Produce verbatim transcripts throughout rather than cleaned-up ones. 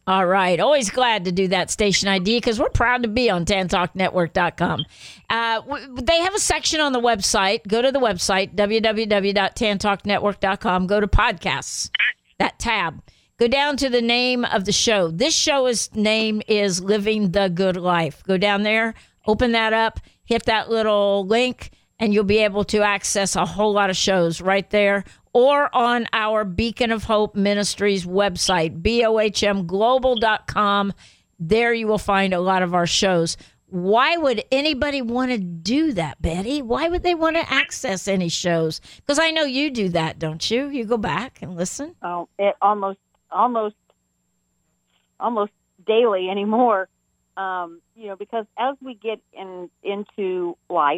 All right. Always glad to do that station I D because we're proud to be on tan talk network dot com. Uh, w- they have a section on the website. Go to the website, w w w dot tan talk network dot com. Go to podcasts, that tab. Go down to the name of the show. This show's name is Living the Good Life. Go down there, open that up, hit that little link, and you'll be able to access a whole lot of shows right there or on our Beacon of Hope Ministries website, b o h m global dot com. There you will find a lot of our shows. Why would anybody want to do that, Betty? Why would they want to access any shows? Because I know you do that, don't you? You go back and listen? Oh, it almost, almost, almost daily anymore. Um, you know, because as we get in into life,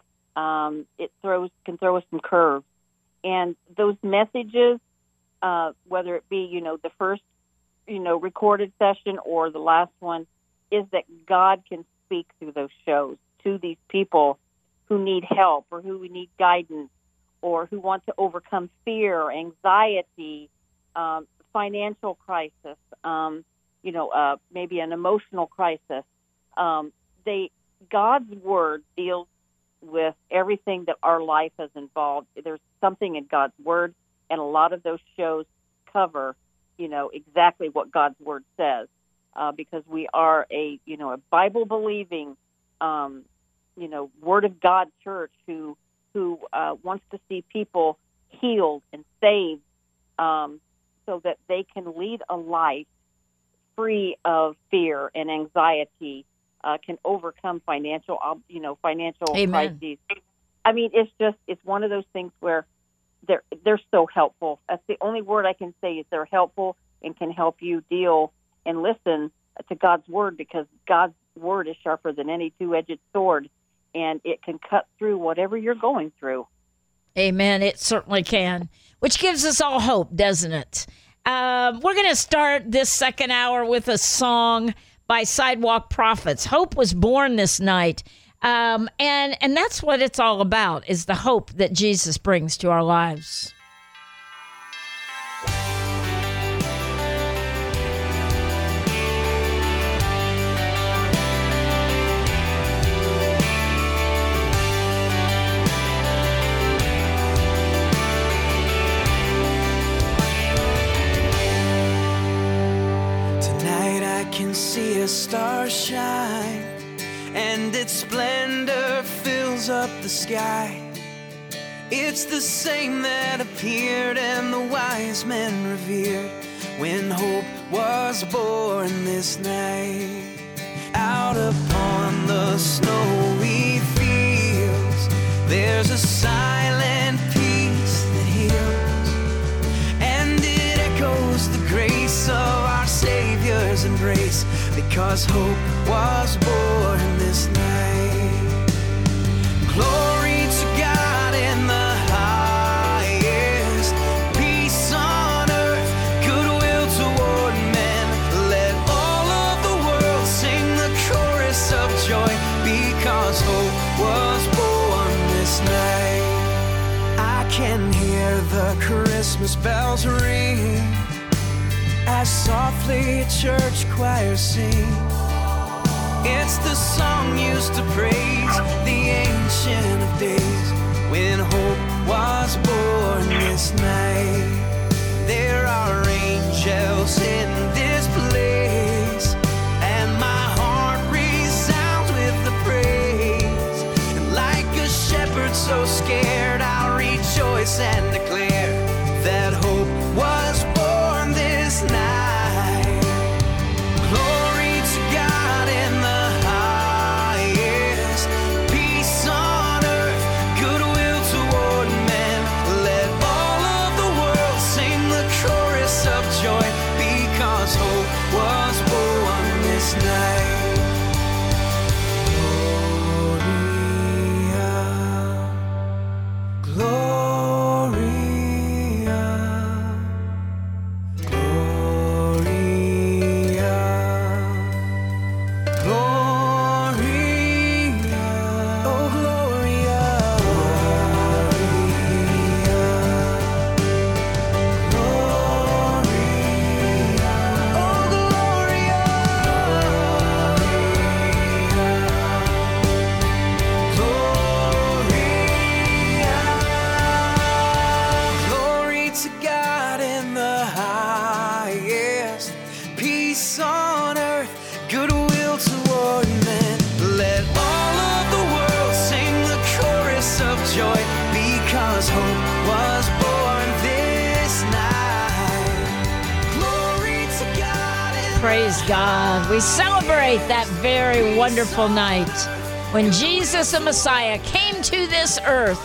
um, it throws can throw us some curves. And those messages, uh, whether it be, you know, the first, you know, recorded session or the last one, is that God can speak through those shows to these people who need help or who need guidance or who want to overcome fear, anxiety, um, financial crisis, um, you know, uh, maybe an emotional crisis. Um, they God's word deals with everything that our life has involved. There's something in God's word, and a lot of those shows cover, you know, exactly what God's word says, uh, because we are a, you know, a Bible-believing, um, you know, Word of God church who who uh, wants to see people healed and saved, um, so that they can lead a life free of fear and anxiety. Uh, can overcome financial, you know, financial Amen. crises. I mean, it's just, it's one of those things where they're they're so helpful. That's the only word I can say is they're helpful and can help you deal and listen to God's word, because God's word is sharper than any two-edged sword, and it can cut through whatever you're going through. Amen. It certainly can, which gives us all hope, doesn't it? Um, we're going to start this second hour with a song by Sidewalk Prophets. Hope was born this night. Um, and, and that's what it's all about, is the hope that Jesus brings to our lives. Can see a star shine, and its splendor fills up the sky. It's the same that appeared and the wise men revered when hope was born this night. Out upon the snowy fields, there's a silent peace that heals, and it echoes the grace of our Savior's embrace, because hope was born this night. Glory to God in the highest, peace on earth, goodwill toward men. Let all of the world sing the chorus of joy, because hope was born this night. I can hear the Christmas bells ring as softly church choirs sing. It's the song used to praise the Ancient of Days, when hope was born this night. There are angels in this place, and my heart resounds with the praise. And like a shepherd so scared, I'll rejoice and declare that hope was born this night. Glory to God in the highest, peace on earth, goodwill toward men. Let all of the world sing the chorus of joy, because peace on earth, goodwill toward men. Let all of the world sing the chorus of joy, because hope was born this night. Glory to God. in Praise God. We celebrate that very wonderful night when Jesus the Messiah came to this earth,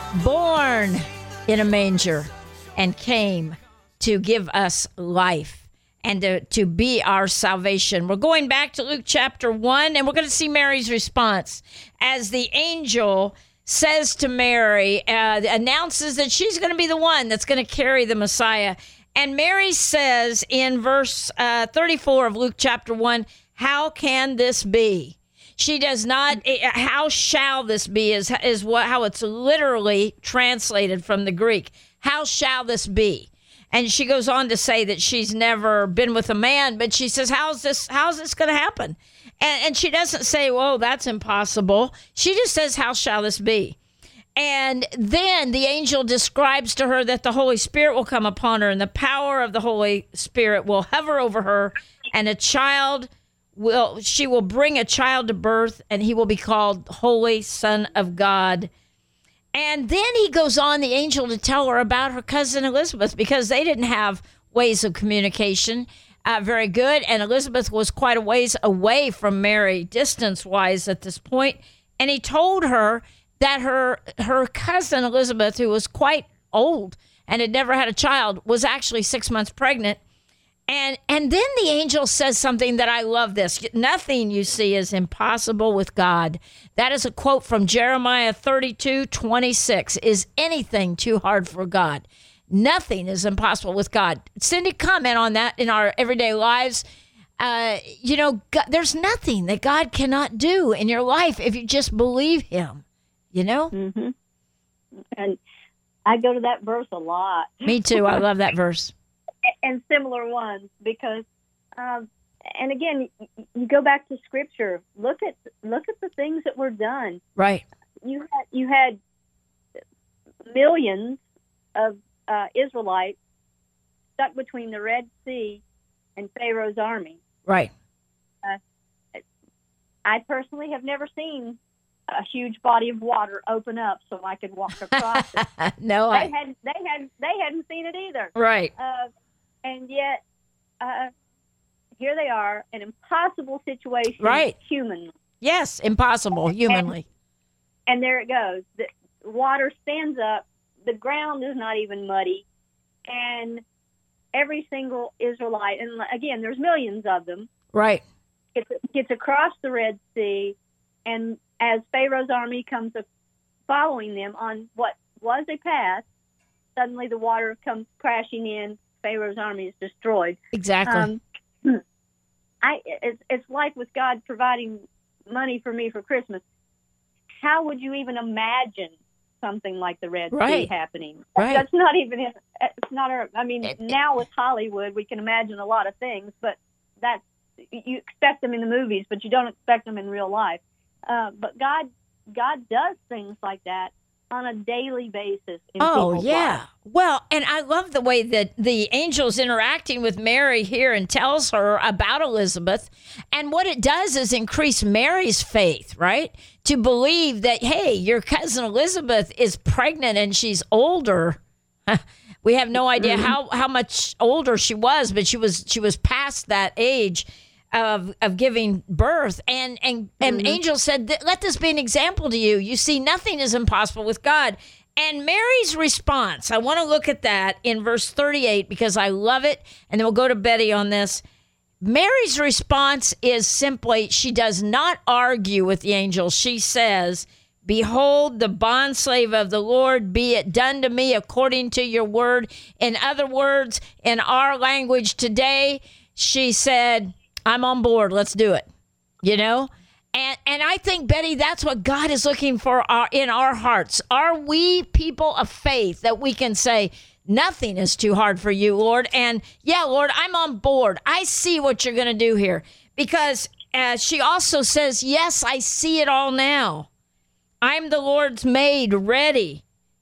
born in a manger, and came to give us life and to, to be our salvation. We're going back to Luke chapter one, and we're going to see Mary's response as the angel says to Mary, uh, announces that she's going to be the one that's going to carry the Messiah. And Mary says in verse uh, thirty-four of Luke chapter one, how can this be? She does not, how shall this be is, is what how it's literally translated from the Greek. How shall this be? And she goes on to say that she's never been with a man, but she says, how's this, how's this going to happen? And, and she doesn't say, whoa, that's impossible. She just says, how shall this be? And then the angel describes to her that the Holy Spirit will come upon her, and the power of the Holy Spirit will hover over her, and a child will, she will bring a child to birth, and he will be called Holy Son of God. And then he goes on, the angel, to tell her about her cousin Elizabeth, because they didn't have ways of communication uh, very good, and Elizabeth was quite a ways away from Mary, distance-wise at this point. And he told her that her her cousin Elizabeth, who was quite old and had never had a child, was actually six months pregnant. And and then the angel says something that I love this. Nothing, you see, is impossible with God. That is a quote from Jeremiah thirty-two twenty-six. Is anything too hard for God? Nothing is impossible with God. Cindy, comment on that in our everyday lives. Uh, you know, God, there's nothing that God cannot do in your life if you just believe him, you know? Mm-hmm. And I go to that verse a lot. Me too. I love that verse. And similar ones, because, um, and again, you go back to Scripture. Look at look at the things that were done. Right. You had you had millions of uh, Israelites stuck between the Red Sea and Pharaoh's army. Right. Uh, I personally have never seen a huge body of water open up so I could walk across it. no, they I had they had they hadn't seen it either. Right. Uh, and yet, uh, here they are, an impossible situation, right? Humanly. Yes, impossible humanly. And, and there it goes. The water stands up. The ground is not even muddy, and every single Israelite, and again, there's millions of them, right, gets, gets across the Red Sea, and as Pharaoh's army comes following them on what was a path, suddenly the water comes crashing in. Pharaoh's army is destroyed. Exactly. Um, I it's, it's like with God providing money for me for Christmas. How would you even imagine something like the Red right. Sea happening? Right. That's not even. In, it's not our. I mean, it, now with Hollywood, we can imagine a lot of things, but that's you expect them in the movies, but you don't expect them in real life. Uh, but God, God does things like that on a daily basis. In oh, people's yeah. lives. Well, and I love the way that the angel's interacting with Mary here and tells her about Elizabeth. And what it does is increase Mary's faith, right? To believe that, hey, your cousin Elizabeth is pregnant and she's older. We have no idea mm-hmm. how, how much older she was, but she was she was past that age of of giving birth. And and and mm-hmm. angel said, let this be an example to you. You see, nothing is impossible with God. And Mary's response, I want to look at that in verse thirty-eight because I love it. And then we'll go to Betty on this. Mary's response is simply, she does not argue with the angel. She says, behold, the bondslave of the Lord, be it done to me according to your word. In other words, in our language today, she said, I'm on board. Let's do it. You know? And and I think, Betty, that's what God is looking for our, in our hearts. Are we people of faith that we can say, nothing is too hard for you, Lord? And yeah, Lord, I'm on board. I see what you're going to do here. Because uh, she also says, yes, I see it all now. I'm the Lord's maid, ready.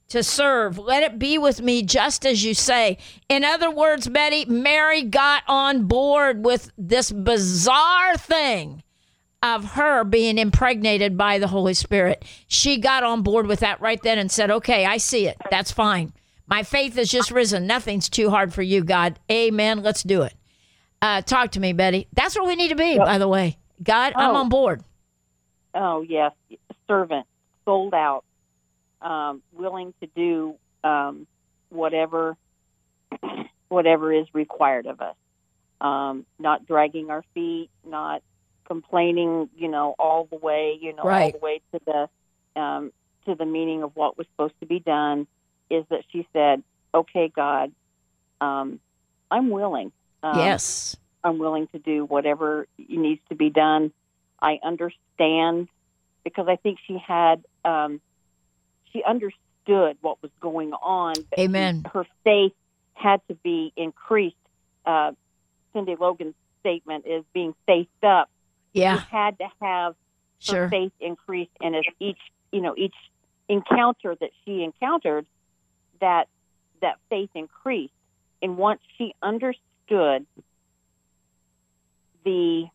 to serve. Let it be with me just as you say. In other words, Betty, Mary got on board with this bizarre thing of her being impregnated by the Holy Spirit. She got on board with that right then and said, okay, I see it. That's fine. My faith has just risen. Nothing's too hard for you, God. Amen. Let's do it. Uh, talk to me, Betty. That's where we need to be, yep. by the way. God, oh. I'm on board. Oh, yes. Servant, sold out, um, willing to do um, whatever whatever is required of us. Um, not dragging our feet, not complaining, you know, all the way, you know, right. all the way to the um, to the meaning of what was supposed to be done. Is that she said, "Okay, God, um, I'm willing. Um, yes, I'm willing to do whatever needs to be done. I understand." Because I think she had, um, she understood what was going on. Amen. She, her faith had to be increased. Uh, Cindy Logan's statement is being faithed up. Yeah. She had to have sure. her faith increased, and as each, you know, each encounter that she encountered, that that faith increased. And once she understood the,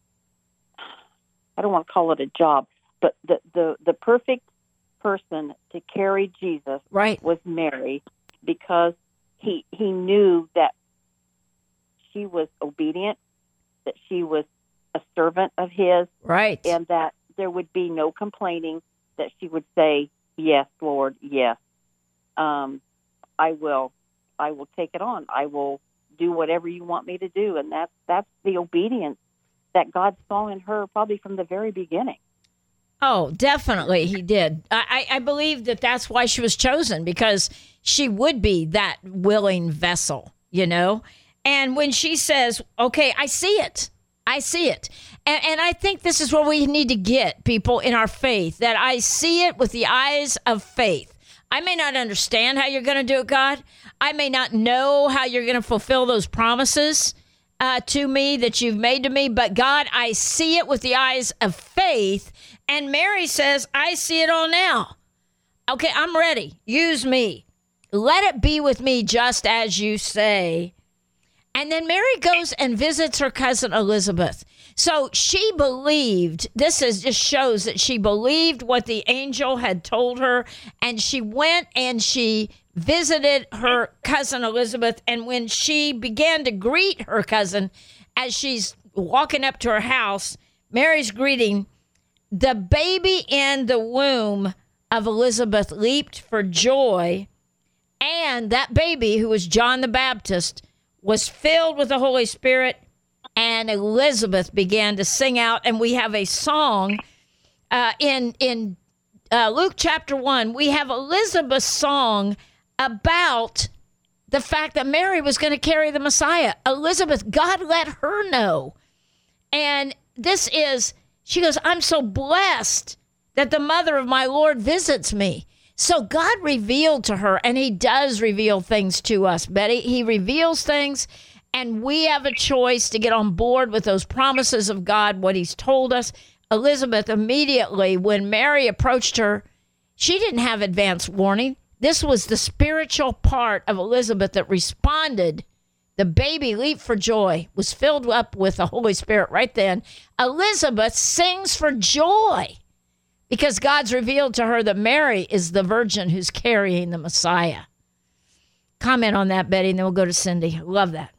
I don't want to call it a job, but the, the, the perfect person to carry Jesus right. was Mary, because he he knew that she was obedient, that she was a servant of his, right, and that there would be no complaining, that she would say, "Yes, Lord, yes, um, I will, I will take it on. I will do whatever you want me to do," and that's that's the obedience that God saw in her, probably from the very beginning. Oh, definitely he did. I, I believe that that's why she was chosen, because she would be that willing vessel, you know? And when she says, okay, I see it. I see it. And, and I think this is where we need to get people in our faith, that I see it with the eyes of faith. I may not understand how you're going to do it, God. I may not know how you're going to fulfill those promises uh, to me that you've made to me, but God, I see it with the eyes of faith. And Mary says, I see it all now. Okay, I'm ready. Use me. Let it be with me just as you say. And then Mary goes and visits her cousin Elizabeth. So she believed, this is just shows that she believed what the angel had told her. And she went and she visited her cousin Elizabeth. And when she began to greet her cousin as she's walking up to her house, Mary's greeting, the baby in the womb of Elizabeth leaped for joy, and that baby, who was John the Baptist, was filled with the Holy Spirit, and Elizabeth began to sing out. And we have a song uh, in in uh, Luke chapter one. We have Elizabeth's song about the fact that Mary was going to carry the Messiah. Elizabeth, God let her know. And this is... She goes, I'm so blessed that the mother of my Lord visits me. So God revealed to her, and he does reveal things to us, Betty. He reveals things, and we have a choice to get on board with those promises of God, what he's told us. Elizabeth, immediately, when Mary approached her, she didn't have advance warning. This was the spiritual part of Elizabeth that responded. The baby leaped for joy, was filled up with the Holy Spirit right then. Elizabeth sings for joy because God's revealed to her that Mary is the virgin who's carrying the Messiah. Comment on that, Betty, and then we'll go to Cindy. Love that.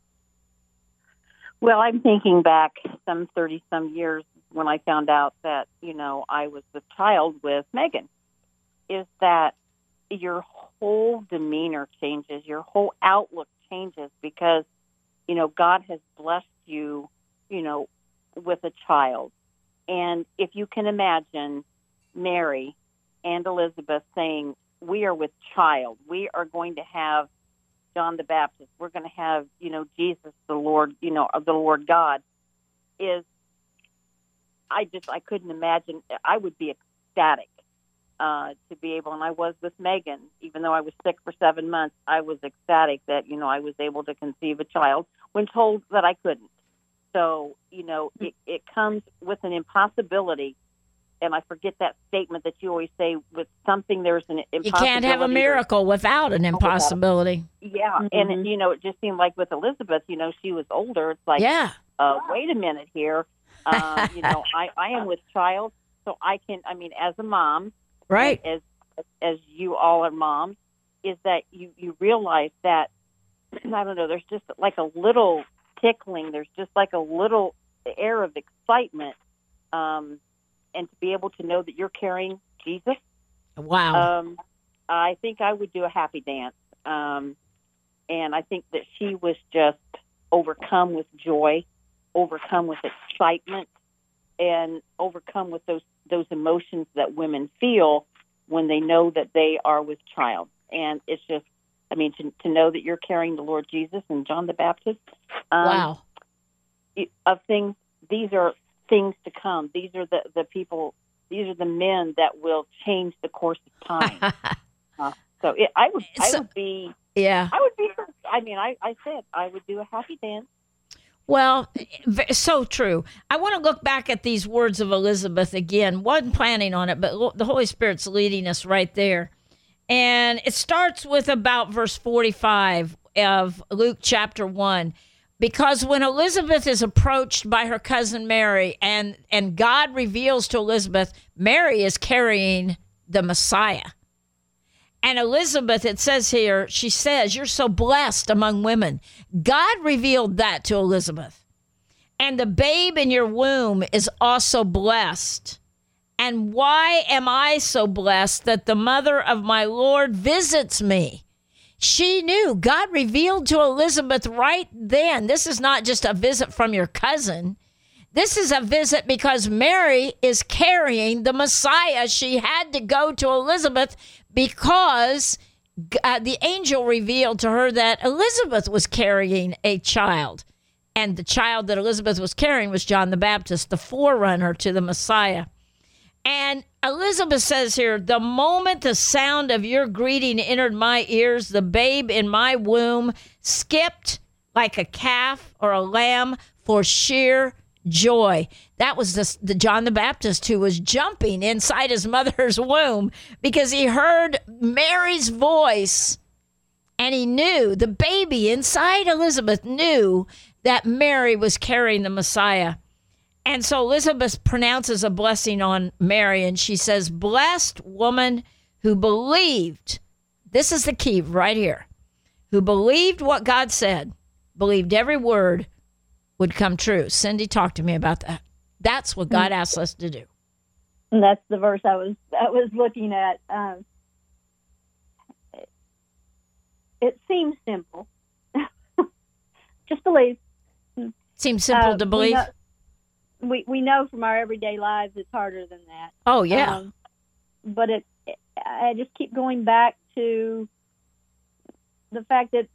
Well, I'm thinking back some thirty-some years when I found out that, you know, I was the child with Megan, is that your whole demeanor changes, your whole outlook changes, because, you know, God has blessed you, you know, with a child. And if you can imagine Mary and Elizabeth saying, we are with child, we are going to have John the Baptist, we're going to have, you know, Jesus, the Lord, you know, the Lord God, is, I just, I couldn't imagine, I would be ecstatic. Uh, to be able, and I was with Megan, even though I was sick for seven months, I was ecstatic that, you know, I was able to conceive a child when told that I couldn't. So, you know, it, it comes with an impossibility and I forget that statement that you always say, with something there's an impossibility. You can't have a miracle without an impossibility. Yeah, Mm-hmm. and it, you know, it just seemed like with Elizabeth, you know, she was older. It's like, Yeah. uh, wait a minute here. Um, you know, I, I am with child, so I can, I mean, as a mom, Right. as as you all are moms, is that you, you realize that, I don't know, there's just like a little tickling, there's just like a little air of excitement, um, and to be able to know that you're carrying Jesus. Wow. Um, I think I would do a happy dance. Um, and I think that she was just overcome with joy, overcome with excitement, and overcome with those, those emotions that women feel when they know that they are with child. And it's just, I mean, to, to know that you're carrying the Lord Jesus and John the Baptist. Um, wow. Of things, these are things to come. These are the, the people, these are the men that will change the course of time. uh, so it, I would, I So- would be, Yeah. I would be, I mean, I, I said I would do a happy dance. Well, v- so true. I want to look back at these words of Elizabeth again. Wasn't planning on it, but lo- the Holy Spirit's leading us right there. And it starts with about verse forty-five of Luke chapter one. Because when Elizabeth is approached by her cousin Mary, and, and God reveals to Elizabeth, Mary is carrying the Messiah. And Elizabeth, it says here, she says, you're so blessed among women. God revealed that to Elizabeth. And the babe in your womb is also blessed. And why am I so blessed that the mother of my Lord visits me? She knew. God revealed to Elizabeth right then. This is not just a visit from your cousin. This is a visit because Mary is carrying the Messiah. She had to go to Elizabeth because uh, the angel revealed to her that Elizabeth was carrying a child. And the child that Elizabeth was carrying was John the Baptist, the forerunner to the Messiah. And Elizabeth says here, the moment the sound of your greeting entered my ears, the babe in my womb skipped like a calf or a lamb for sheer joy. That was the, the John the Baptist who was jumping inside his mother's womb because he heard Mary's voice, and he knew, the baby inside Elizabeth knew that Mary was carrying the Messiah. And so Elizabeth pronounces a blessing on Mary, and she says, blessed woman who believed, this is the key right here, who believed what God said, believed every word would come true. Cindy, talk to me about that. That's what God asks us to do. And that's the verse I was I was looking at. Um, it, it seems simple. Just believe. Seems simple Uh, to we believe. know- We we know from our everyday lives it's harder than that. Oh, yeah. Um, but it, it, I just keep going back to the fact that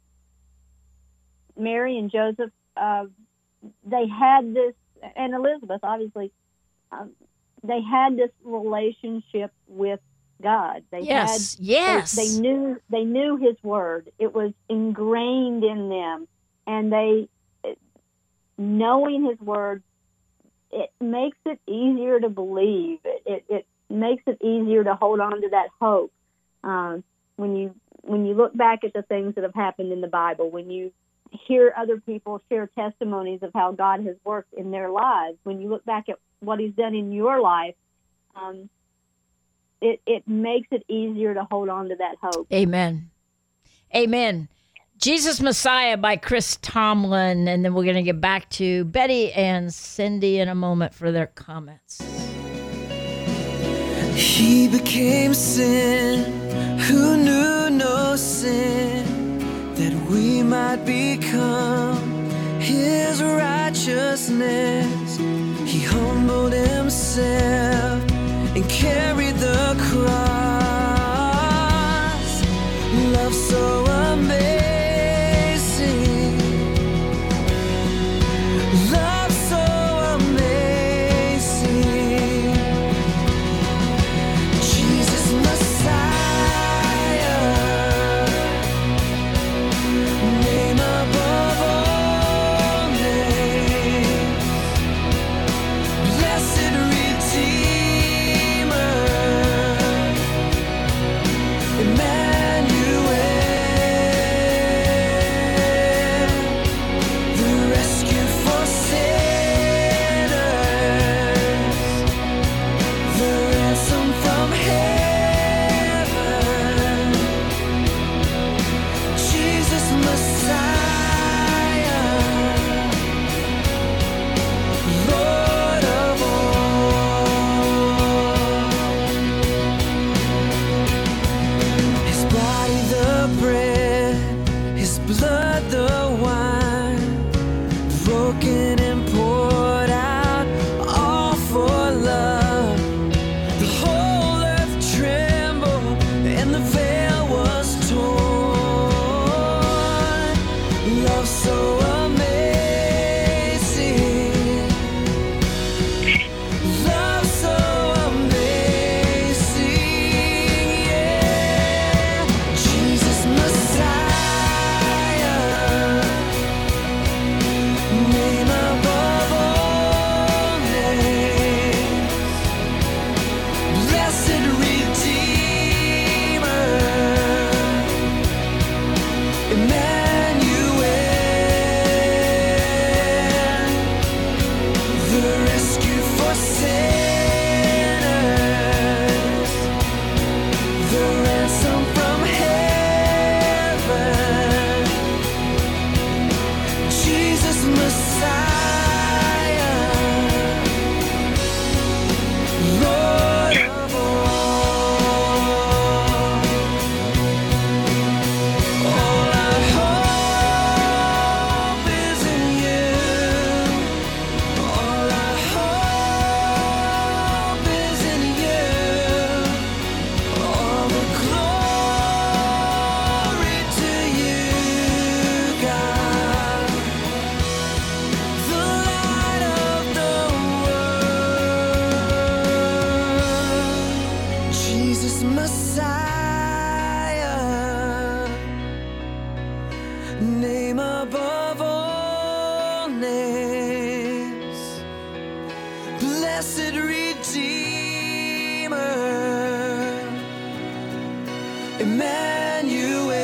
Mary and Joseph, uh, they had this, and Elizabeth, obviously, um, they had this relationship with God. They yes, had, yes. They, they knew they knew His word. It was ingrained in them, and they, knowing His word, it makes it easier to believe. It, it, it makes it easier to hold on to that hope. Um, when you when you look back at the things that have happened in the Bible, when you hear other people share testimonies of how God has worked in their lives, when you look back at what He's done in your life, um, it, it makes it easier to hold on to that hope. Amen. Amen. Jesus Messiah by Chris Tomlin, and then we're going to get back to Betty and Cindy in a moment for their comments. He became sin who knew no sin, that we might become His righteousness. He humbled Himself and carried the cross. Love so amazing. Love so amazing. Jesus Messiah, name above all names. Blessed Redeemer, sinners, the ransom from heaven, Jesus Messiah, Lord of all. All our hope is in you. All our hope is in you. All the glory to you, God, the light of the world, Jesus Messiah, name above all names, blessed Redeemer, Emmanuel,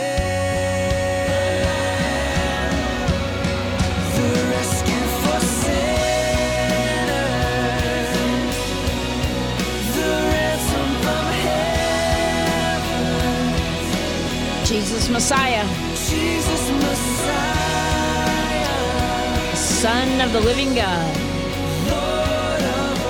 the rescue for sinners, the ransom from heaven, Jesus Messiah, Jesus Messiah, Son of the living God. Lord of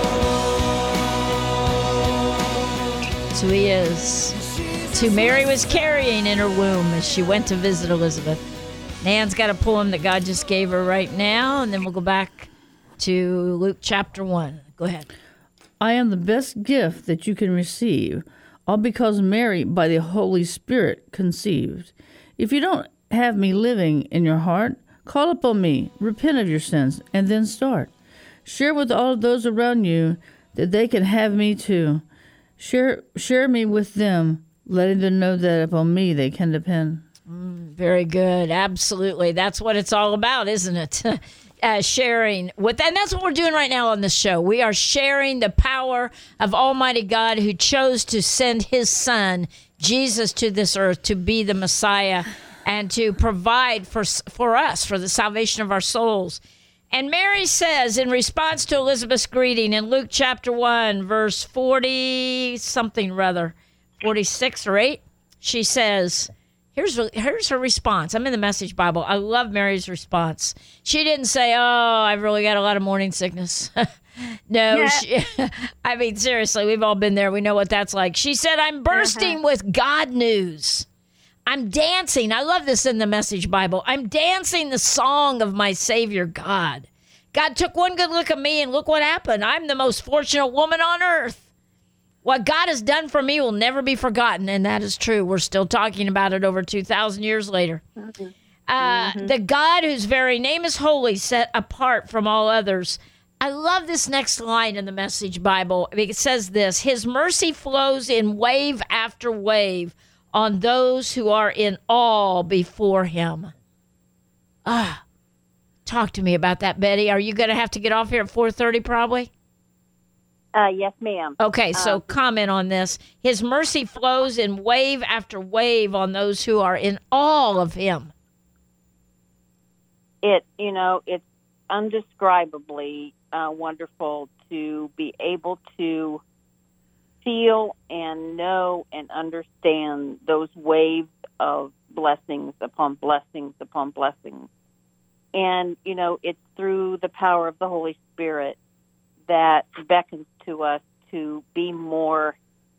all. So he is. To Mary was carrying in her womb as she went to visit Elizabeth. Nan's got a poem that God just gave her right now, and then we'll go back to Luke chapter one. Go ahead. I am the best gift that you can receive, all because Mary, by the Holy Spirit, conceived. If you don't have me living in your heart, call upon me, repent of your sins, and then start. Share with all of those around you that they can have me too. Share, share me with them, letting them know that upon me they can depend. Very good. Absolutely. That's what it's all about, isn't it? Uh, sharing with, and that's what we're doing right now on this show. We are sharing the power of Almighty God, who chose to send his son, Jesus, to this earth to be the Messiah and to provide for, for us, for the salvation of our souls. And Mary says, in response to Elizabeth's greeting in Luke chapter one, verse forty something rather, forty-six or eight, she says, Here's here's her response. I'm in the Message Bible. I love Mary's response. She didn't say, "Oh, I've really got a lot of morning sickness." No, Yeah. she, I mean, seriously, we've all been there. We know what that's like. She said, "I'm bursting Uh-huh. with God news. I'm dancing." I love this in the Message Bible. "I'm dancing the song of my Savior God. God took one good look at me, and look what happened. I'm the most fortunate woman on earth. What God has done for me will never be forgotten," and that is true. We're still talking about it over two thousand years later. Mm-hmm. Uh, Mm-hmm. The God whose very name is holy, set apart from all others. I love this next line in the Message Bible. It says this: "His mercy flows in wave after wave on those who are in awe before him." Ah, talk to me about that, Betty. Are you going to have to get off here at four thirty probably? Uh, yes, ma'am. Okay, so Um, comment on this. His mercy flows in wave after wave on those who are in awe of him. It, you know, it's undescribably uh, wonderful to be able to feel and know and understand those waves of blessings upon blessings upon blessings. And, you know, it's through the power of the Holy Spirit that beckons to us to be more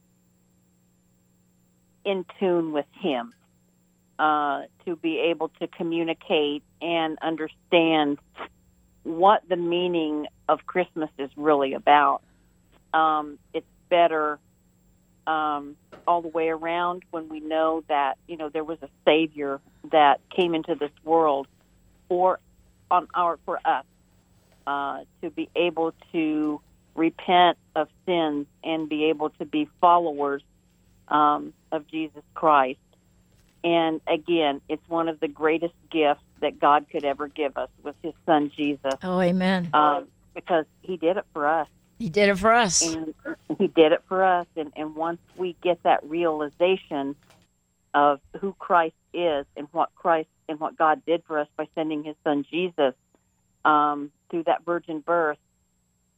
in tune with him, uh, to be able to communicate and understand what the meaning of Christmas is really about. Um, it's better um, all the way around when we know that, you know, there was a Savior that came into this world for on our for us uh, to be able to repent of sins and be able to be followers um, of Jesus Christ. And again, it's one of the greatest gifts that God could ever give us with his son Jesus, Oh, amen. um, because he did it for us. He did it for us. And he did it for us. And, and once we get that realization of who Christ is and what Christ and what God did for us by sending his son Jesus um, through that virgin birth,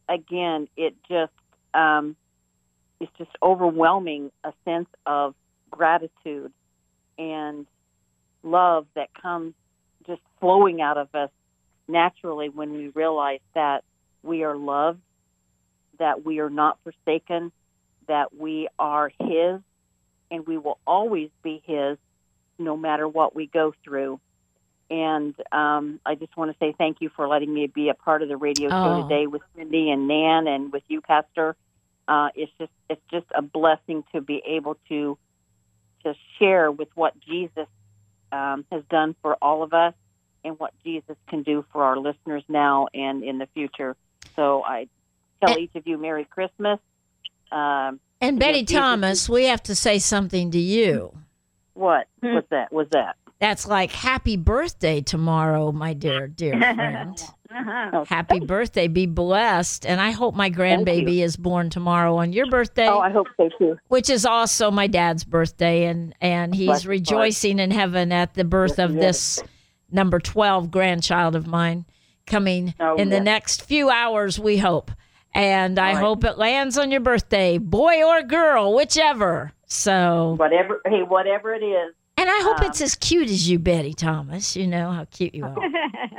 again, it just um, it's just overwhelming, a sense of gratitude and love that comes just flowing out of us naturally when we realize that we are loved, that we are not forsaken, that we are His, and we will always be His no matter what we go through. And um, I just want to say thank you for letting me be a part of the radio show Oh. today with Cindy and Nan and with you, Pastor. Uh, it's just it's just a blessing to be able to to share with what Jesus um, has done for all of us and what Jesus can do for our listeners now and in the future. So I tell And- each of you Merry Christmas. Um, And Betty Jesus- Thomas, we have to say something to you. what was that? Was that? That's like happy birthday tomorrow, my dear, dear friend. Uh-huh. Happy birthday. Be blessed. And I hope my grandbaby is born tomorrow on your birthday, Oh, I hope so too. which is also my dad's birthday. And, and Bless he's his heart. rejoicing in heaven at the birth Yes, of he this number twelve grandchild of mine coming Oh, in the yes. next few hours, we hope. And I All right. hope it lands on your birthday, boy or girl, whichever. So, Whatever. Hey, whatever it is. and I hope Um, it's as cute as you, Betty Thomas. You know how cute you are.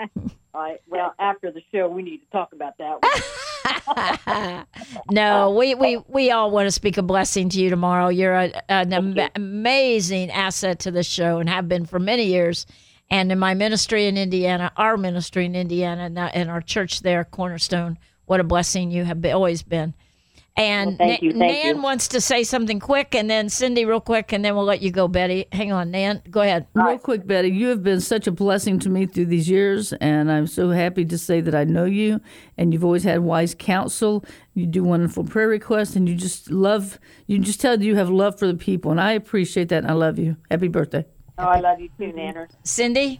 I, well, after the show, we need to talk about that one. No, we, we, we all want to speak a blessing to you tomorrow. You're a, an am- you. amazing asset to the show and have been for many years. And in my ministry in Indiana, our ministry in Indiana, and, that- and our church there, Cornerstone, what a blessing you have be, always been. And Well, thank you, thank Nan you. wants to say something quick, and then Cindy real quick, and then we'll let you go, Betty. Hang on, Nan. Go ahead. Real quick, Betty, you have been such a blessing to me through these years, and I'm so happy to say that I know you, and you've always had wise counsel. You do wonderful prayer requests, and you just love, you just tell that you have love for the people, and I appreciate that, and I love you. Happy birthday. Oh, I love you too, Nanner. Cindy?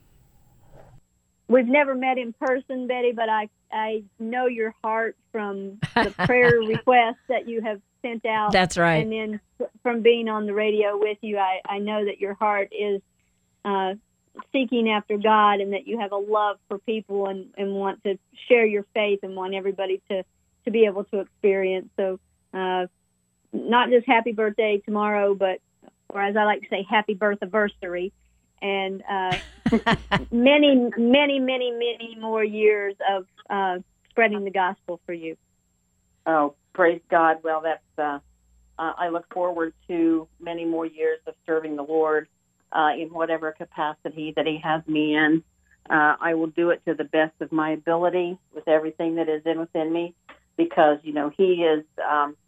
We've never met in person, Betty, but I I know your heart from the prayer requests that you have sent out. That's right. And then f- from being on the radio with you, I, I know that your heart is uh, seeking after God, and that you have a love for people, and, and want to share your faith and want everybody to, to be able to experience. So uh, not just happy birthday tomorrow, but, or as I like to say, happy birth anniversary. And uh, many, many, many, many more years of uh, spreading the gospel for you. Oh, praise God. Well, that's. Uh, uh, I look forward to many more years of serving the Lord uh, in whatever capacity that He has me in. Uh, I will do it to the best of my ability with everything that is in within me, because you know He is. Um,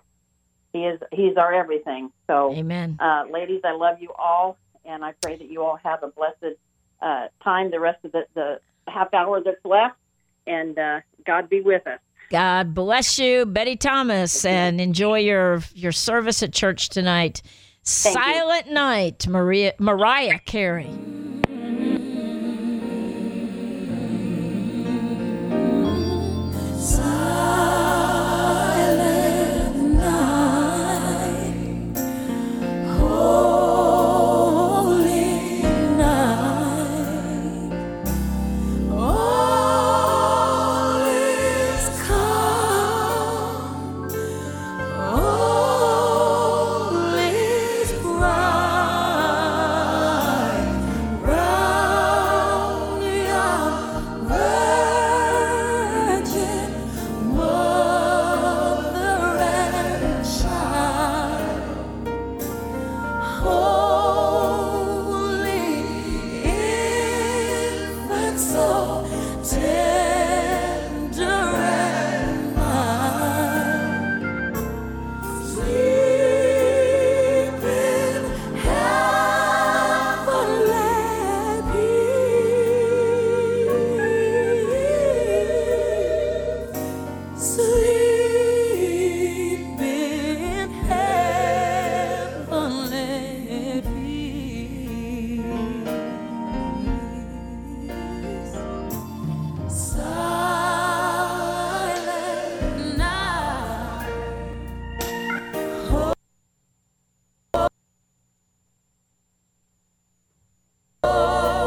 he is. He's our everything. So, Amen. uh, ladies, I love you all, and I pray that you all have a blessed uh, time the rest of the, the half hour that's left, and uh, God be with us. God bless you, Betty Thomas, and enjoy your your service at church tonight. Thank you. Silent Night, Maria Mariah Carey.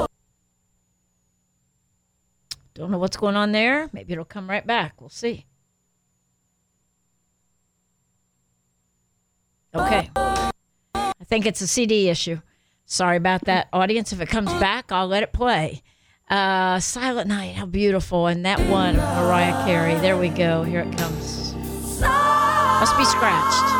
Don't know what's going on there. Maybe it'll come right back. We'll see. Okay. I think it's a C D issue. Sorry about that, audience. If it comes back, I'll let it play. Uh, Silent Night, how beautiful. And that one, Mariah Carey. There we go. Here it comes. Must be scratched.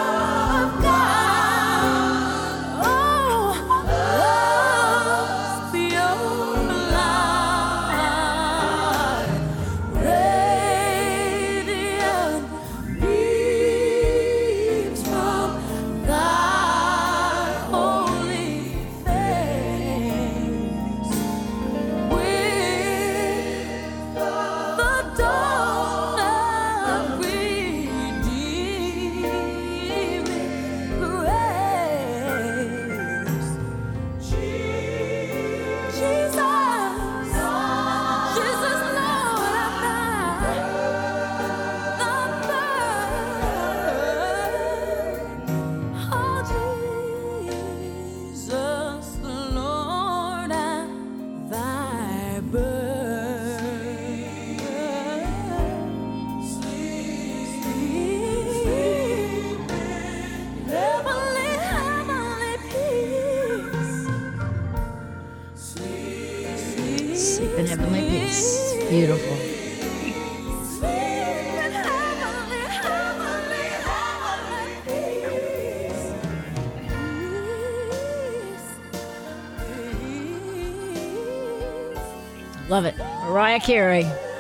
In heavenly peace. Beautiful. Love it. Mariah Carey.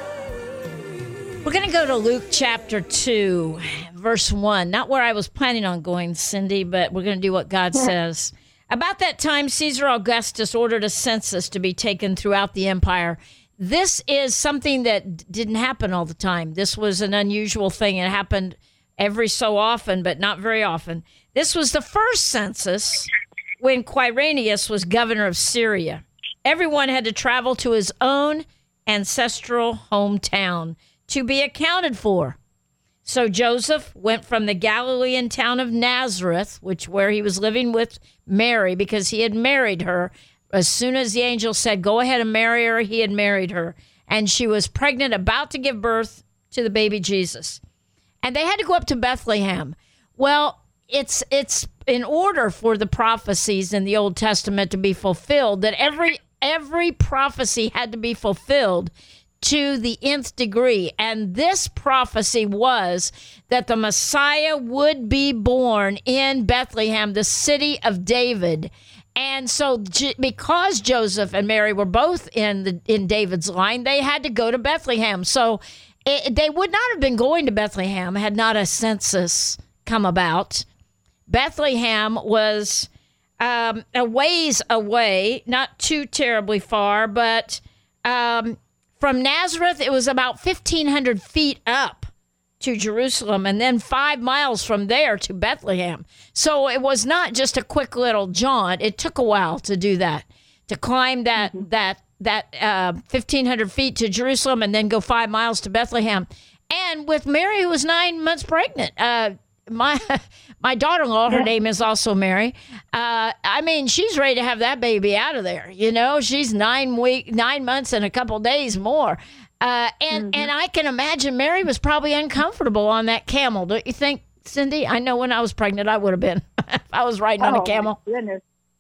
We're going to go to Luke chapter two, verse one. Not where I was planning on going, Cindy, but we're going to do what God says. About that time, Caesar Augustus ordered a census to be taken throughout the empire. This is something that d- didn't happen all the time. This was an unusual thing. It happened every so often, but not very often. This was the first census when Quirinius was governor of Syria. Everyone had to travel to his own ancestral hometown to be accounted for. So Joseph went from the Galilean town of Nazareth, which where he was living with Mary, because he had married her. As soon as the angel said, go ahead and marry her, he had married her. And she was pregnant, about to give birth to the baby Jesus. And they had to go up to Bethlehem. Well, it's it's in order for the prophecies in the Old Testament to be fulfilled, that every every prophecy had to be fulfilled to the nth degree. And this prophecy was that the Messiah would be born in Bethlehem, the city of David. And so J- because Joseph and Mary were both in the in David's line, they had to go to Bethlehem. So it, they would not have been going to Bethlehem had not a census come about. Bethlehem was um, a ways away, not too terribly far, but um, from Nazareth, it was about fifteen hundred feet up to Jerusalem, and then five miles from there to Bethlehem. So it was not just a quick little jaunt. It took a while to do that, to climb that mm-hmm. that that uh, fifteen hundred feet to Jerusalem and then go five miles to Bethlehem. And with Mary, who was nine months pregnant, uh, my my daughter-in-law, her yeah. name is also Mary. Uh, I mean, she's ready to have that baby out of there. You know, she's nine week, nine months and a couple days more. Uh, and, mm-hmm. and I can imagine Mary was probably uncomfortable on that camel. Don't you think, Cindy? I know when I was pregnant, I would have been. If I was riding oh, on a camel. My goodness.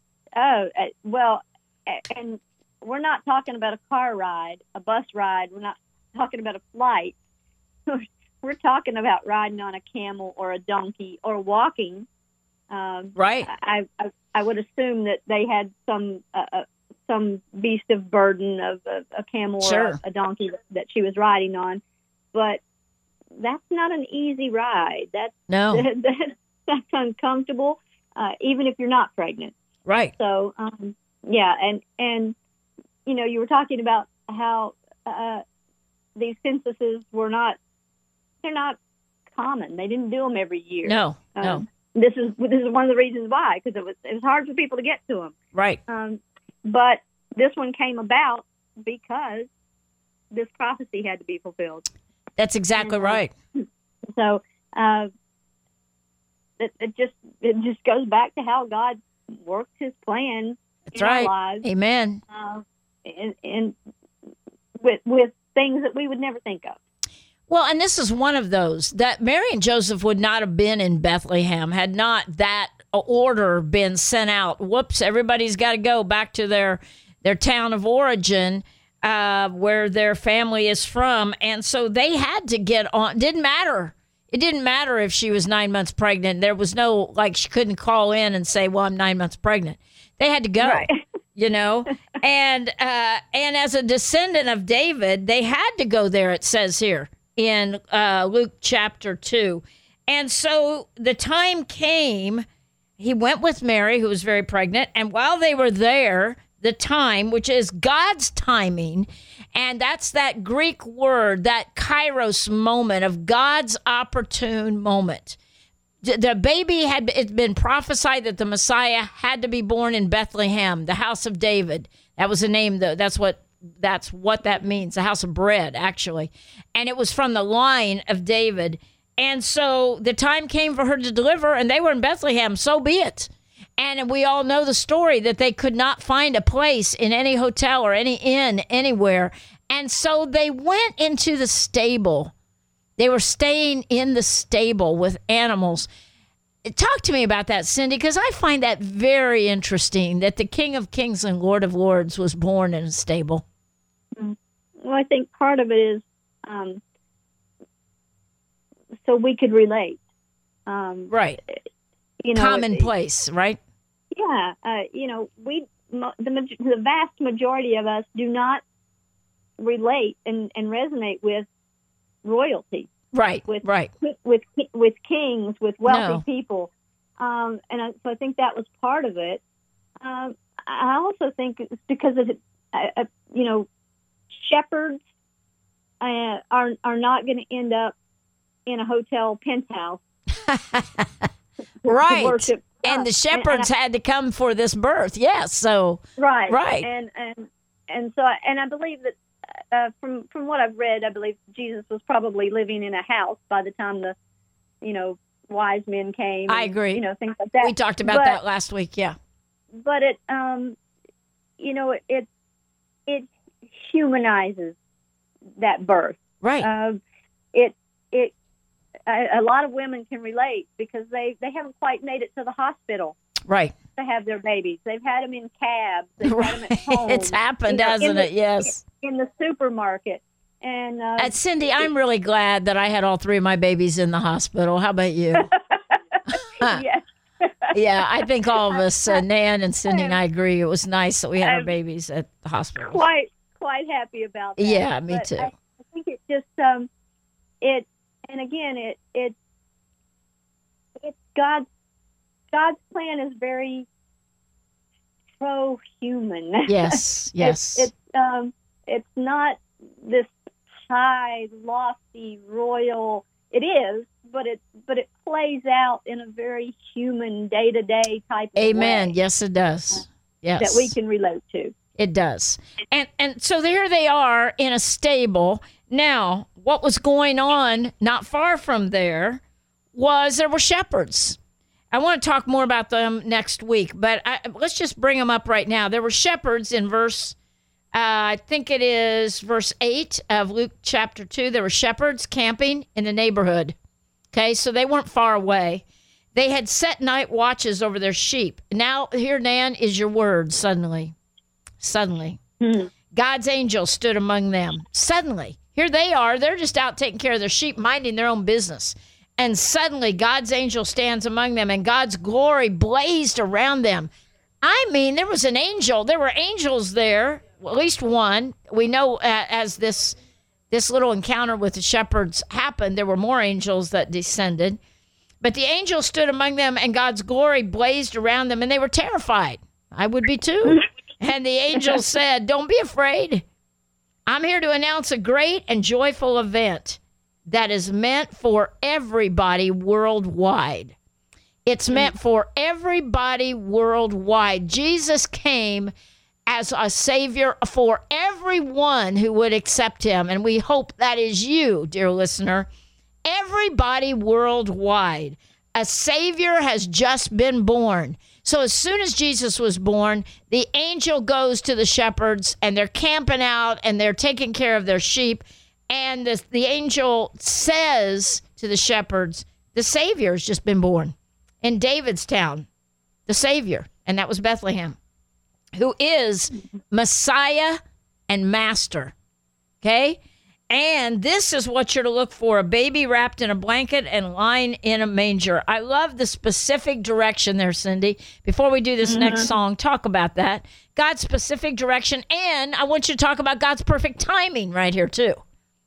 Oh, uh, well, and we're not talking about a car ride, a bus ride. We're not talking about a flight. We're talking about riding on a camel or a donkey or walking. Um, right. I, I I would assume that they had some uh, uh, some beast of burden of a, a camel sure. or a, a donkey that she was riding on, but that's not an easy ride. That's no. that, that, that's uncomfortable, uh, even if you're not pregnant. Right. So um, yeah, and and you know, you were talking about how uh, these censuses were not. They're not common. They didn't do them every year. No, um, no. This is this is one of the reasons why, because it was it was hard for people to get to them. Right. Um, but this one came about because this prophecy had to be fulfilled. That's exactly and, uh, right. So uh, it, it just it just goes back to how God worked His plan That's in right. our lives. Amen. Uh, and, and with with things that we would never think of. Well, and this is one of those that Mary and Joseph would not have been in Bethlehem had not that order been sent out. Whoops, everybody's got to go back to their their town of origin, uh, where their family is from. And so they had to get on. Didn't matter. It didn't matter if she was nine months pregnant. There was no, like, she couldn't call in and say, well, I'm nine months pregnant. They had to go. Right. You know, and uh, and as a descendant of David, they had to go there, it says here in uh, Luke chapter two. And so the time came, he went with Mary, who was very pregnant, and while they were there, the time, which is God's timing, and that's that Greek word, that kairos moment of God's opportune moment. The baby had it's been prophesied that the Messiah had to be born in Bethlehem, the house of David. That was the name, though. That's what that's what that means, the house of bread, actually. And it was from the line of David. And so the time came for her to deliver, and they were in Bethlehem. So be it. And we all know the story that they could not find a place in any hotel or any inn anywhere. And so they went into the stable. They were staying in the stable with animals. Talk to me about that, Cindy, because I find that very interesting that the King of Kings and Lord of Lords was born in a stable. Well, I think part of it is um, so we could relate. Um, right. You know, commonplace, right? Yeah. Uh, you know, we the, the vast majority of us do not relate and, and resonate with royalty, right? With right. With with, with kings, with wealthy no. people, um, and I, so I think that was part of it. Um, I also think it's because of uh, uh, you know, shepherds uh, are are not going to end up in a hotel penthouse, right? To worship and the shepherds and, and I, had to come for this birth, yes. So right, right, and and and so I, and I believe that. Uh, from from what I've read, I believe Jesus was probably living in a house by the time the, you know, wise men came. I and, agree. You know, things like that. We talked about but, that last week. Yeah. But it, um, you know, it it, it humanizes that birth. Right. Uh, it it a, a lot of women can relate because they they haven't quite made it to the hospital. Right. To have their babies. They've had them in cabs. They've right. had them at home. It's happened, you know, hasn't the, it? Yes. In the supermarket. And uh, uh, Cindy, I'm really glad that I had all three of my babies in the hospital. How about you? Yes. Yeah, I think all of us, uh, Nan and Cindy and I agree. It was nice that we had I'm our babies at the hospital. Quite, quite happy about that. Yeah, me but too. I, I think it just, um, it, and again, it, it, it's God's, God's plan is very pro-human. Yes, yes. it's, it's, um, it's not this high, lofty, royal. It is, but it, but it plays out in a very human, day-to-day type of Amen. way. Yes, it does. Yes, that we can relate to. It does. And and so there they are in a stable. Now, what was going on not far from there was there were shepherds. I want to talk more about them next week, but I, let's just bring them up right now. There were shepherds in verse, uh, I think it is verse eight of Luke chapter two. There were shepherds camping in the neighborhood. Okay, so they weren't far away. They had set night watches over their sheep. Now, here, Nan, is your word, suddenly. Suddenly. Mm-hmm. God's angel stood among them. Suddenly. Here they are. They're just out taking care of their sheep, minding their own business. And suddenly, God's angel stands among them, and God's glory blazed around them. I mean, there was an angel. There were angels there, at least one. We know uh, as this this little encounter with the shepherds happened, there were more angels that descended. But the angel stood among them, and God's glory blazed around them, and they were terrified. I would be too. And the angel said, "Don't be afraid. I'm here to announce a great and joyful event that is meant for everybody worldwide." It's meant for everybody worldwide. Jesus came as a savior for everyone who would accept him. And we hope that is you, dear listener. Everybody worldwide. A savior has just been born. So as soon as Jesus was born, the angel goes to the shepherds, and they're camping out, and they're taking care of their sheep. And the, the angel says to the shepherds, the Savior has just been born in David's town, the Savior, and that was Bethlehem, who is Messiah and Master. Okay? And this is what you're to look for, a baby wrapped in a blanket and lying in a manger. I love the specific direction there, Cindy. Before we do this mm-hmm. next song, talk about that. God's specific direction, and I want you to talk about God's perfect timing right here, too.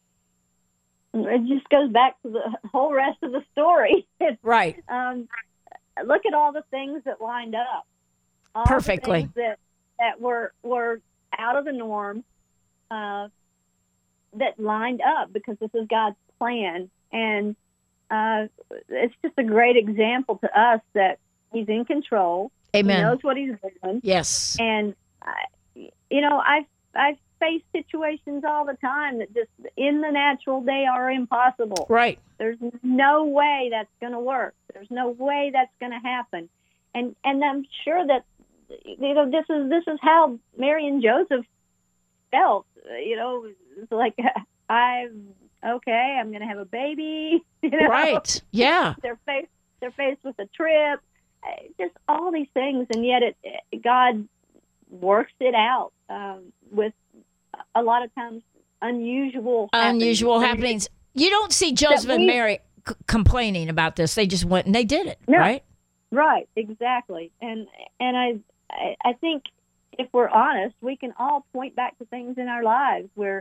It just goes back to the whole rest of the story. Right. Um, look at all the things that lined up. All Perfectly. The things that, that were, were out of the norm, uh, that lined up because this is God's plan. And uh, it's just a great example to us that he's in control. Amen. He knows what he's doing. Yes. And, I, you know, I've, I've faced situations all the time that just in the natural, they are impossible. Right. There's no way that's going to work. There's no way that's going to happen. And, and I'm sure that, you know, this is, this is how Mary and Joseph felt. You know, it's like, I'm okay, I'm going to have a baby. You know? Right, yeah. They're faced, they're faced with a trip, just all these things, and yet it, it God works it out um, with a lot of times unusual Unusual happenings. happenings. You don't see Joseph we, and Mary c- complaining about this. They just went and they did it, no, right? Right, exactly. And and I, I I think if we're honest, we can all point back to things in our lives where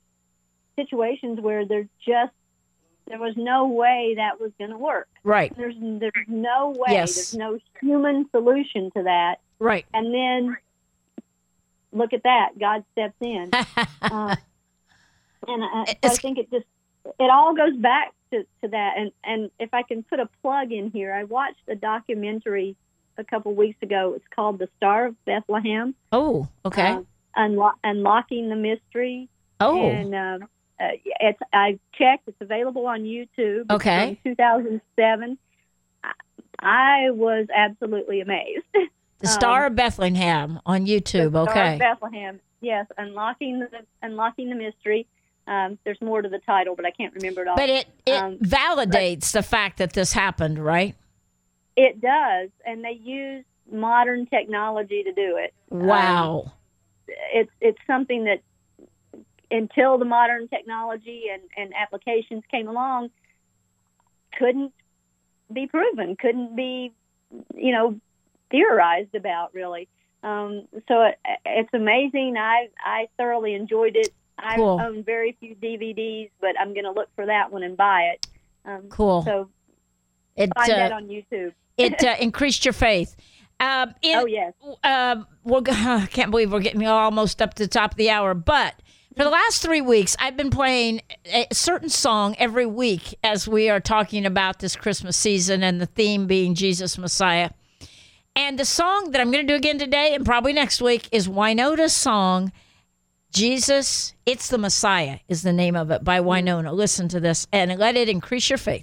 situations where there's just there was no way that was going to work. Right. There's there's no way. Yes. There's no human solution to that. Right. And then look at that. God steps in. uh, and I, I think it just it all goes back to, to that. And and if I can put a plug in here, I watched a documentary a couple weeks ago. It's called The Star of Bethlehem. Oh, okay. Uh, unlo- unlocking the mystery. Oh. And um, uh, it's I checked. It's available on YouTube. It's Okay. from two thousand seven. I, I was absolutely amazed. The Star um, of Bethlehem on YouTube. The Star Okay. of Bethlehem. Yes, unlocking the unlocking the mystery. Um, there's more to the title, but I can't remember it all. But it it Um, validates the fact that this happened, right? It does, and they use modern technology to do it. Wow. Um, it's it's something that until the modern technology and, and applications came along, couldn't be proven, couldn't be, you know, theorized about really. Um, so it, it's amazing. I I thoroughly enjoyed it. I Cool. own very few D V Ds, but I'm going to look for that one and buy it. Um, Cool. So It find uh, that on YouTube. it uh, increased your faith. Um, in, Oh, yes. Uh, we're, g- I can't believe we're getting almost up to the top of the hour. But for the last three weeks, I've been playing a certain song every week as we are talking about this Christmas season and the theme being Jesus Messiah. And the song that I'm going to do again today and probably next week is Wynona's song, Jesus, It's the Messiah is the name of it, by Wynona. Listen to this and let it increase your faith.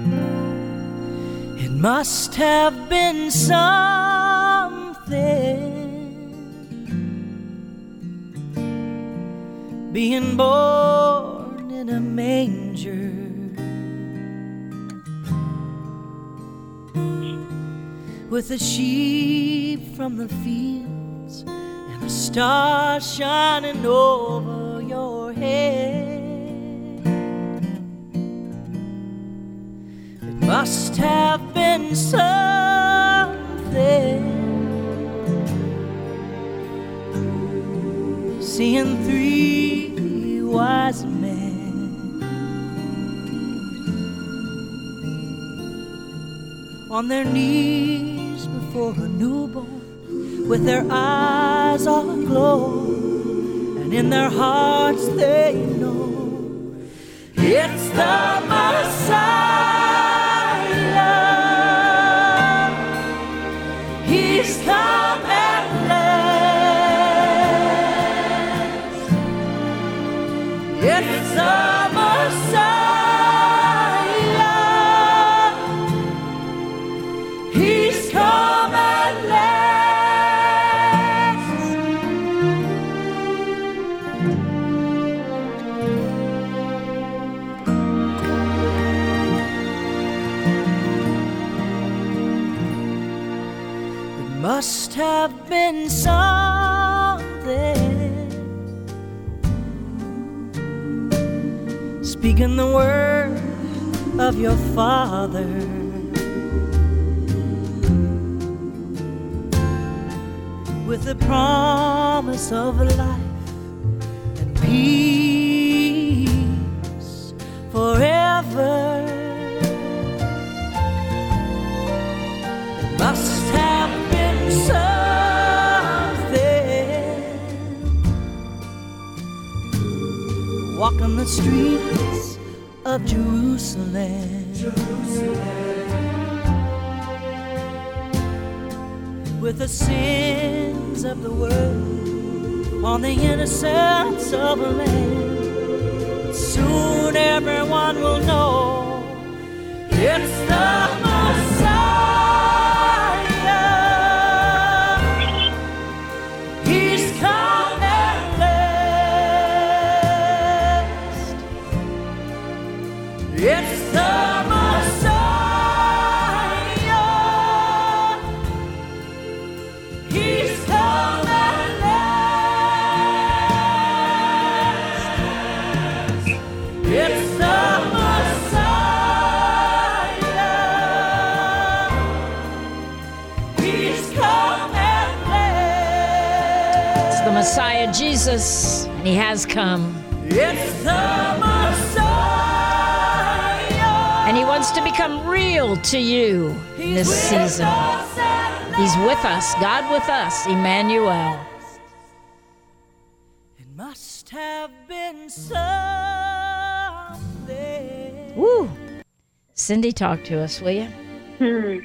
It must have been something being born in a manger, with the sheep from the fields and a star shining over your head. It must have been something seeing three wise men on their knees before a newborn, with their eyes all aglow, and in their hearts they know it's the Messiah. He's come at last. It's the Messiah. He's come at last. 'Cause must have been something. Speaking the word of your Father, with the promise of life and peace forever. It must have been something, walking the streets of Jerusalem, Jerusalem, with the sins of the world on the innocence of a lamb. Soon everyone will know it's the Messiah. He's come at last. It's the Messiah Jesus, and he has come. It's the Messiah. And he wants to become real to you this season. He's with us, God with us, Emmanuel. It must have been something. Woo. Cindy, talk to us, will you? Hmm.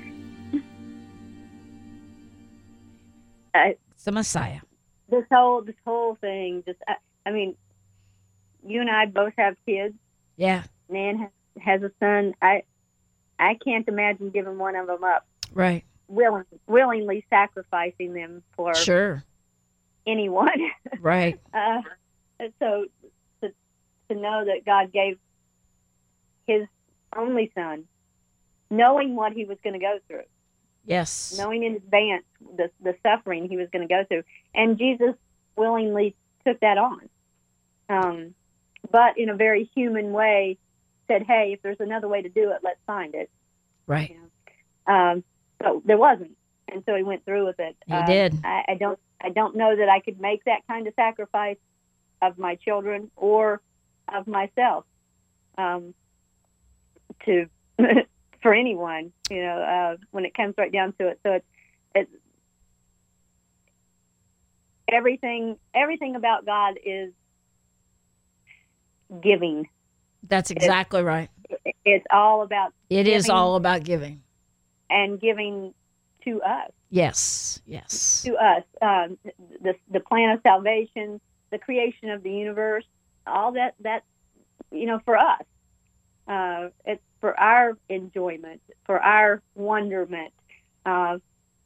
I, It's the Messiah. this whole this whole thing, just I, I mean, you and I both have kids. Yeah. Nan has, has a son. I I can't imagine giving one of them up. Right. Willing, willingly sacrificing them for Sure. anyone. Right. uh, so to to know that God gave His only Son, knowing what He was going to go through. Yes. Knowing in advance the the suffering He was going to go through, and Jesus willingly took that on, um, but in a very human way, said, "Hey, if there's another way to do it, let's find it." Right. You know? um, but there wasn't, and so He went through with it. He Um, did. I, I don't I don't know that I could make that kind of sacrifice of my children or of myself um, to. For anyone, you know, uh, when it comes right down to it. So it's, it's everything. Everything about God is giving. That's exactly it's, right. It's all about. It is giving all about giving. And giving to us. Yes. Yes. To us, um, the the plan of salvation, the creation of the universe, all that. That you know, for us, uh, it's. For our enjoyment, for our wonderment. Uh,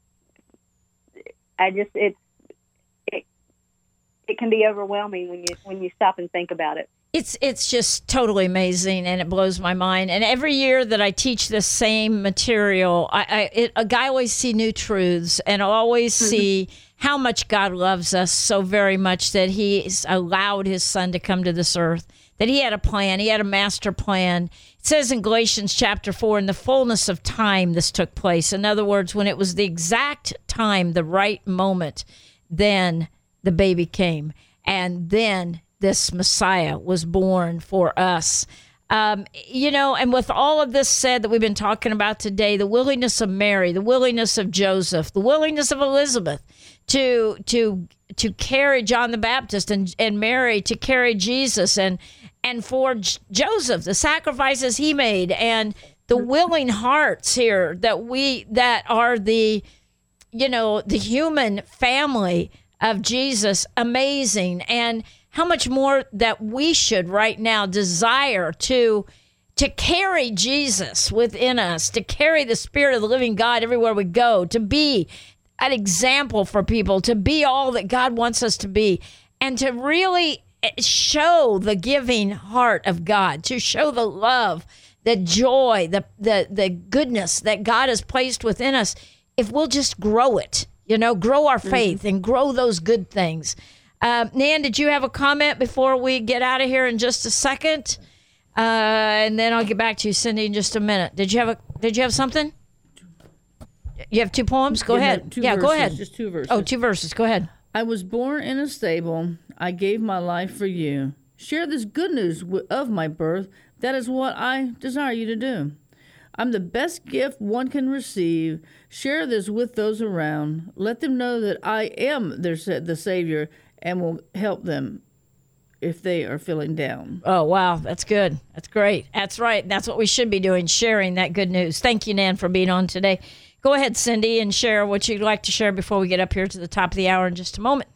I just it's it it can be overwhelming when you when you stop and think about it. It's it's just totally amazing, and it blows my mind. And every year that I teach the same material, I, I it, a guy always see new truths, and always mm-hmm. see how much God loves us so very much that He's allowed His Son to come to this earth. That He had a plan, He had a master plan. It says in Galatians chapter four, in the fullness of time this took place. In other words, when it was the exact time, the right moment, then the baby came. And then this Messiah was born for us. Um, you know, and with all of this said that we've been talking about today, the willingness of Mary, the willingness of Joseph, the willingness of Elizabeth to to to carry John the Baptist and, and Mary to carry Jesus, and and for J- Joseph, the sacrifices he made, and the willing hearts here that we that are the, you know, the human family of Jesus, amazing. And how much more that we should right now desire to to carry Jesus within us, to carry the Spirit of the living God everywhere we go, to be an example for people, to be all that God wants us to be, and to really show the giving heart of God, to show the love, the joy, the the the goodness that God has placed within us. If we'll just grow it, You know, grow our faith and grow those good things. Uh, Nan, did you have a comment before we get out of here in just a second? Uh, and then I'll get back to you, Cindy, in just a minute. Did you have a? Did you have something? You have two poems? Go Yeah, ahead. no, two yeah, go verses, ahead. just two verses. Oh, two verses. Go ahead. I was born in a stable. I gave my life for you. Share this good news w- of my birth. That is what I desire you to do. I'm the best gift one can receive. Share this with those around. Let them know that I am their sa- the Savior and will help them if they are feeling down. Oh, wow. That's good. That's great. That's right. That's what we should be doing, sharing that good news. Thank you, Nan, for being on today. Go ahead, Cindy, and share what you'd like to share before we get up here to the top of the hour in just a moment.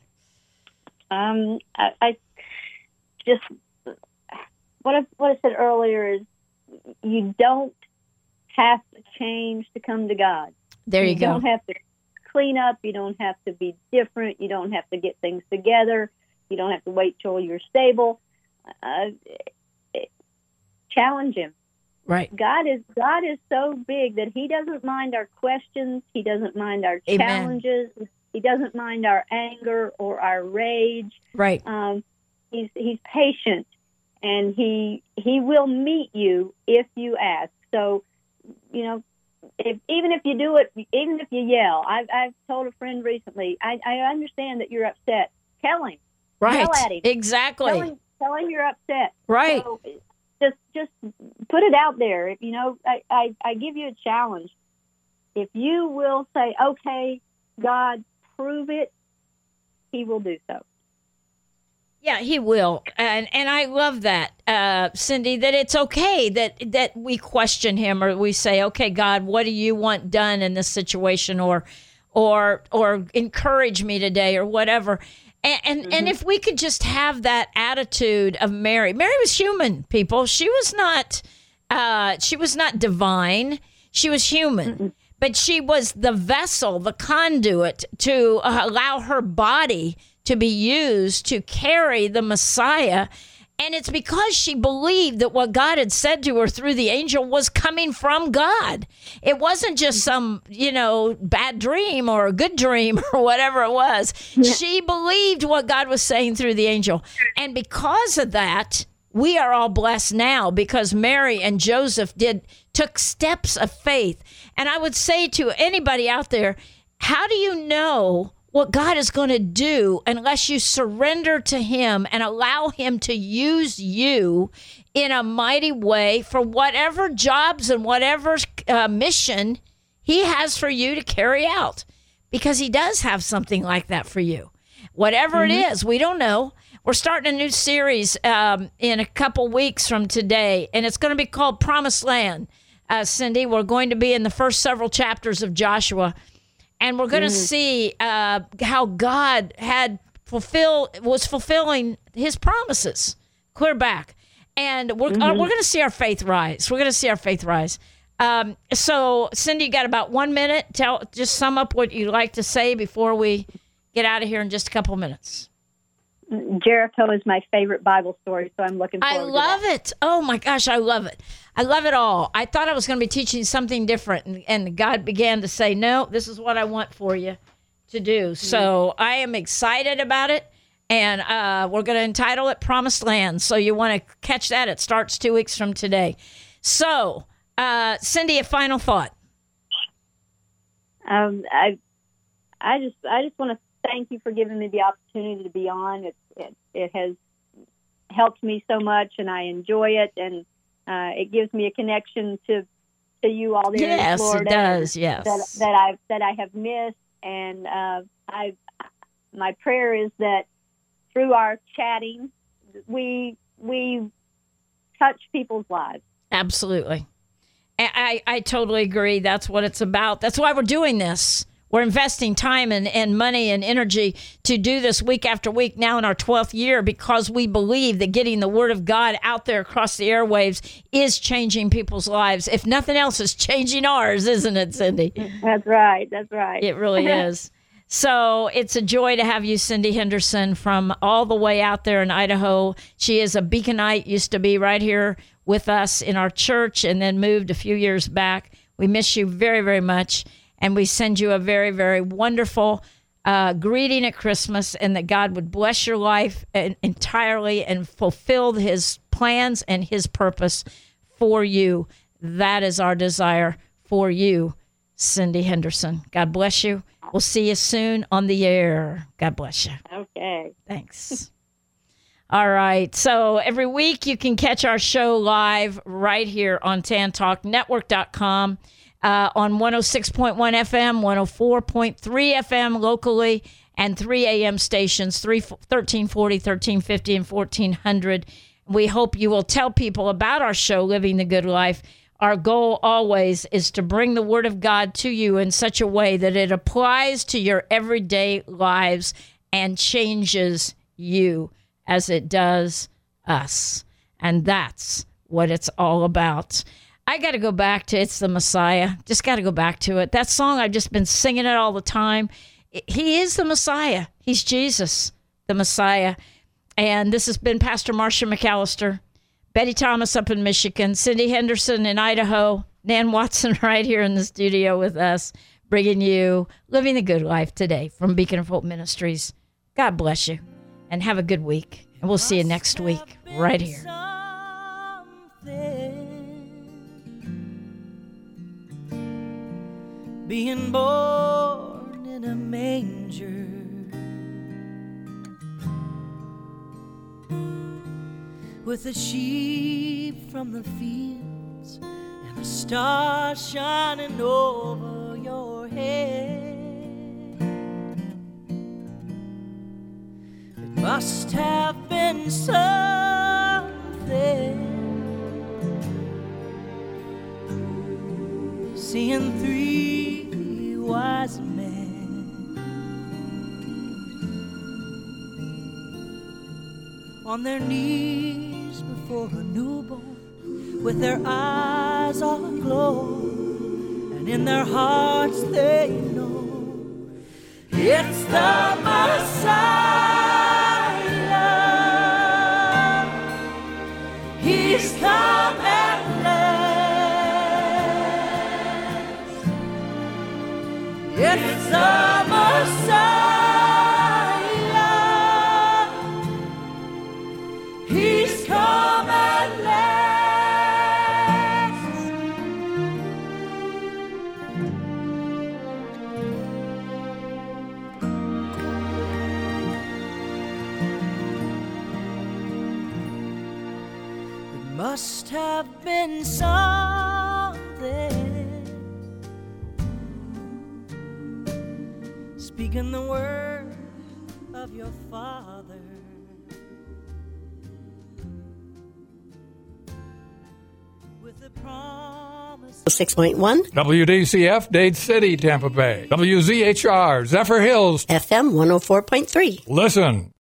Um, I, I just what I, what I said earlier is you don't have to change to come to God. There you, you go. don't have to clean up. You don't have to be different. You don't have to get things together. You don't have to wait till you're stable. Uh, challenge Him. Right. God is God is so big that He doesn't mind our questions. He doesn't mind our Amen. challenges. He doesn't mind our anger or our rage. Right. Um, he's He's patient, and He He will meet you if you ask. So, you know, if, even if you do it, even if you yell. I've I've told a friend recently. I, I understand that you're upset. Tell him. Right. Yell at him. Exactly. Tell him, tell him you're upset. Right. So, just just put it out there. If you know, I, I, I give you a challenge. If you will say, okay, God, prove it, He will do so. Yeah, He will. And and I love that, uh, Cindy, that it's okay that, that we question Him, or we say, okay, God, what do you want done in this situation, or or or encourage me today, or whatever. And and, mm-hmm. and if we could just have that attitude of Mary. Mary was human, people. She was not uh, she was not divine. She was human. Mm-hmm. But she was the vessel, the conduit to uh, allow her body to be used to carry the Messiah. And it's because she believed that what God had said to her through the angel was coming from God. It wasn't just some, you know, bad dream or a good dream or whatever it was. Yeah. She believed what God was saying through the angel. And because of that, we are all blessed now, because Mary and Joseph did took steps of faith. And I would say to anybody out there, how do you know what God is going to do unless you surrender to Him and allow Him to use you in a mighty way for whatever jobs and whatever uh, mission He has for you to carry out? Because He does have something like that for you. Whatever mm-hmm. it is, we don't know. We're starting a new series um, in a couple weeks from today, and it's going to be called Promised Land. Uh, Cindy, we're going to be in the first several chapters of Joshua. And we're going to mm. see uh, how God had fulfill was fulfilling His promises clear back, and we're mm-hmm. uh, we're going to see our faith rise. We're going to see our faith rise. Um, so, Cindy, you got about one minute. Tell just sum up what you'd like to say before we get out of here in just a couple minutes. Jericho is my favorite Bible story, so I'm looking forward I love to that. it. Oh, my gosh, I love it. I love it all. I thought I was going to be teaching something different, and, and God began to say, no, this is what I want for you to do. Mm-hmm. So I am excited about it, and uh, we're going to entitle it Promised Land. So you want to catch that. It starts two weeks from today. So, uh, Cindy, a final thought. Um, I, I just, I just want to thank you for giving me the opportunity to be on. It, it, it has helped me so much, and I enjoy it, and uh, it gives me a connection to to you all there yes, in Florida. Yes, it does. Yes, that, that I that I have missed, and uh, I my prayer is that through our chatting, we we touch people's lives. Absolutely, I I totally agree. That's what it's about. That's why we're doing this. We're investing time and, and money and energy to do this week after week now in our twelfth year, because we believe that getting the Word of God out there across the airwaves is changing people's lives. If nothing else, it's changing ours, isn't it, Cindy? That's right. That's right. It really is. So it's a joy to have you, Cindy Henderson, from all the way out there in Idaho. She is a Beaconite, used to be right here with us in our church, and then moved a few years back. We miss you very, very much. And we send you a very, very wonderful uh, greeting at Christmas, and that God would bless your life entirely and fulfill his plans and his purpose for you. That is our desire for you, Cindy Henderson. God bless you. We'll see you soon on the air. God bless you. Okay. Thanks. All right. So every week you can catch our show live right here on tan talk network dot com. Uh, on one oh six point one F M, one oh four point three F M locally, and three A M stations, thirteen forty, thirteen fifty, and fourteen hundred. We hope you will tell people about our show, Living the Good Life. Our goal always is to bring the Word of God to you in such a way that it applies to your everyday lives and changes you as it does us. And that's what it's all about. I got to go back to It's the Messiah. Just got to go back to it. That song, I've just been singing it all the time. He is the Messiah. He's Jesus, the Messiah. And this has been Pastor Marcia McAllister, Betty Thomas up in Michigan, Cindy Henderson in Idaho, Nan Watson right here in the studio with us, bringing you Living the Good Life today from Beacon of Hope Ministries. God bless you, and have a good week. And we'll see you next week right here. Being born in a manger, with the sheep from the fields and a star shining over your head. It must have been something seeing three wise men on their knees before a newborn, with their eyes all aglow, and in their hearts they know it's the Messiah. He's come at last. It's the Messiah. He's come at last. It must have been something speaking the word of your Father, with the promise. six point one W D C F, Dade City, Tampa Bay. W Z H R, Zephyr Hills. F M one oh four point three. Listen.